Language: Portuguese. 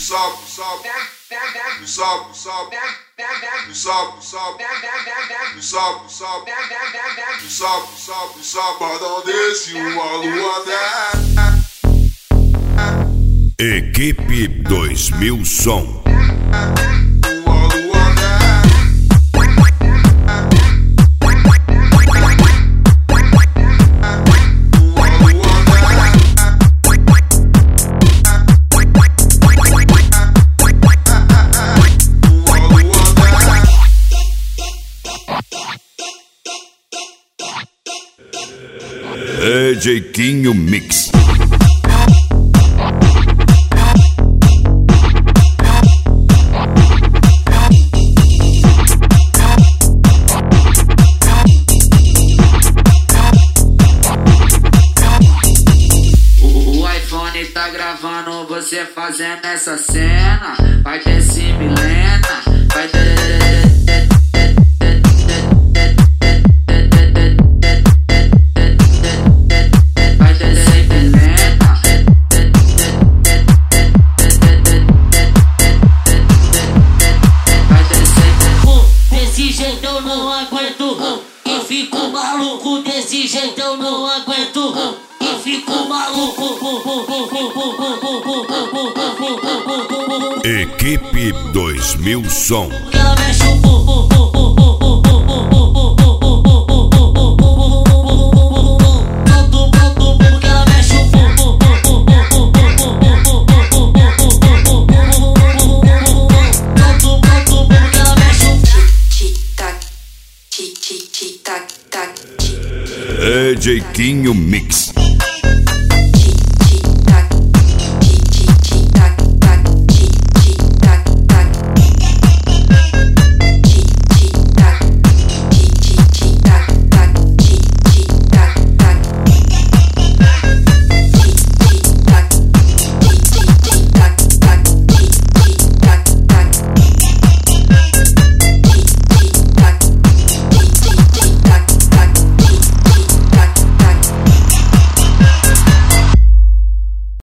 Sabadão desse uma lua Equipe 2000 Som. DJ Quinho Mix. O iPhone tá gravando você fazendo essa cena. Vai ter se milena, vai ter. Eu não aguento e fico maluco desse jeito, eu não aguento e fico maluco. Equipe 2000 Som. Ela mexe o DJ Quinho Mix.